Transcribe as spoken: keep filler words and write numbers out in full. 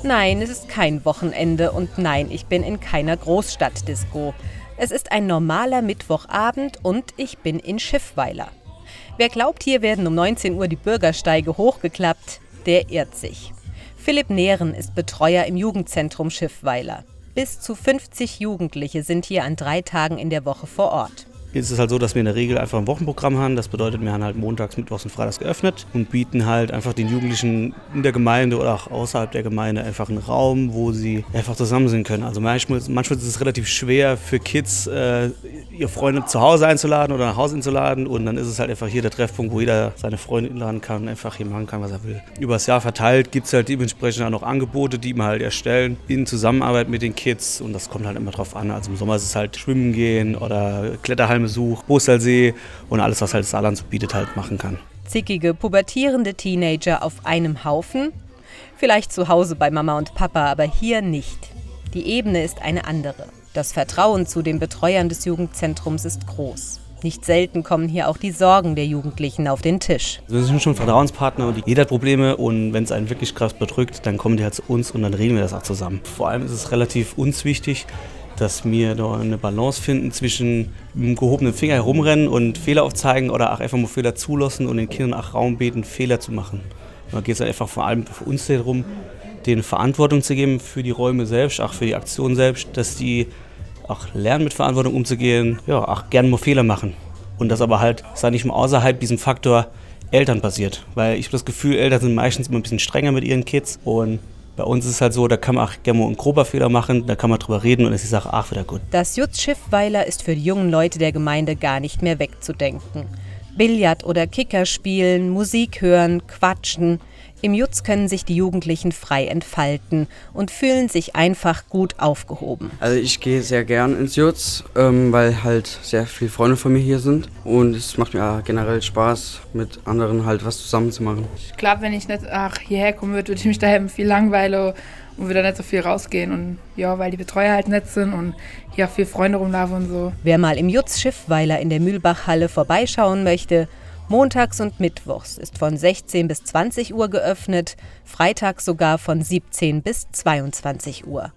Nein, es ist kein Wochenende und nein, ich bin in keiner Großstadtdisco. Es ist ein normaler Mittwochabend und ich bin in Schiffweiler. Wer glaubt, hier werden um neunzehn Uhr die Bürgersteige hochgeklappt, der irrt sich. Philipp Nähren ist Betreuer im Jugendzentrum Schiffweiler. Bis zu fünfzig Jugendliche sind hier an drei Tagen in der Woche vor Ort. Jetzt ist es halt so, dass wir in der Regel einfach ein Wochenprogramm haben. Das bedeutet, wir haben halt montags, mittwochs und freitags geöffnet und bieten halt einfach den Jugendlichen in der Gemeinde oder auch außerhalb der Gemeinde einfach einen Raum, wo sie einfach zusammen sein können. Also manchmal, manchmal ist es relativ schwer für Kids, äh, ihre Freunde zu Hause einzuladen oder nach Hause einzuladen. Und dann ist es halt einfach hier der Treffpunkt, wo jeder seine Freunde einladen kann und einfach hier machen kann, was er will. Über das Jahr verteilt gibt es halt dementsprechend auch noch Angebote, die wir halt erstellen in Zusammenarbeit mit den Kids. Und das kommt halt immer drauf an. Also im Sommer ist es halt Schwimmen gehen oder Kletterhalme Besuch, Bosalsee und alles, was halt das Saarland so bietet, halt machen kann. Zickige, pubertierende Teenager auf einem Haufen? Vielleicht zu Hause bei Mama und Papa, aber hier nicht. Die Ebene ist eine andere. Das Vertrauen zu den Betreuern des Jugendzentrums ist groß. Nicht selten kommen hier auch die Sorgen der Jugendlichen auf den Tisch. Wir sind schon Vertrauenspartner und jeder hat Probleme und wenn es einen wirklich krass bedrückt, dann kommen die halt zu uns und dann reden wir das auch zusammen. Vor allem ist es relativ uns wichtig, dass wir da eine Balance finden zwischen mit dem gehobenen Finger herumrennen und Fehler aufzeigen oder auch einfach mal Fehler zulassen und den Kindern auch Raum bieten, Fehler zu machen. Da geht es einfach vor allem für uns darum, denen Verantwortung zu geben für die Räume selbst, auch für die Aktion selbst, dass die auch lernen, mit Verantwortung umzugehen, ja, auch gerne mal Fehler machen. Und das aber halt, sei nicht mal außerhalb diesem Faktor Eltern passiert. Weil ich habe das Gefühl, Eltern sind meistens immer ein bisschen strenger mit ihren Kids und bei uns ist es halt so, da kann man auch gerne mal einen grober Fehler machen, da kann man drüber reden und es ist die Sache auch wieder gut. Das Jutz Schiffweiler ist für die jungen Leute der Gemeinde gar nicht mehr wegzudenken. Billard oder Kicker spielen, Musik hören, quatschen. Im Jutz können sich die Jugendlichen frei entfalten und fühlen sich einfach gut aufgehoben. Also ich gehe sehr gern ins Jutz, ähm, weil halt sehr viele Freunde von mir hier sind. Und es macht mir generell Spaß, mit anderen halt was zusammen zu machen. Ich glaube, wenn ich nicht ach, hierher kommen würde, würde ich mich daheim viel langweilen und würde nicht so viel rausgehen. Und ja, weil die Betreuer halt nett sind und hier auch viele Freunde rumlaufen und so. Wer mal im Jutz Schiffweiler in der Mühlbachhalle vorbeischauen möchte, montags und mittwochs ist von sechzehn bis zwanzig Uhr geöffnet, freitags sogar von siebzehn bis zweiundzwanzig Uhr.